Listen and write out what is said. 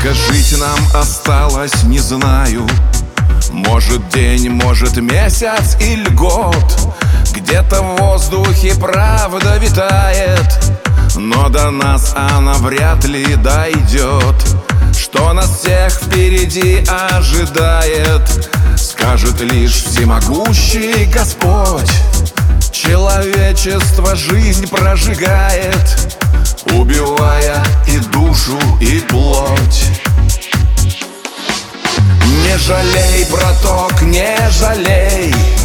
Сколько жить нам осталось, не знаю. Может день, может месяц или год. Где-то в воздухе правда витает, но до нас она вряд ли дойдет. Что нас всех впереди ожидает, скажет лишь всемогущий Господь. Человечество жизнь прожигает, убивая и душу, и плоть. Не жалей, браток, не жалей,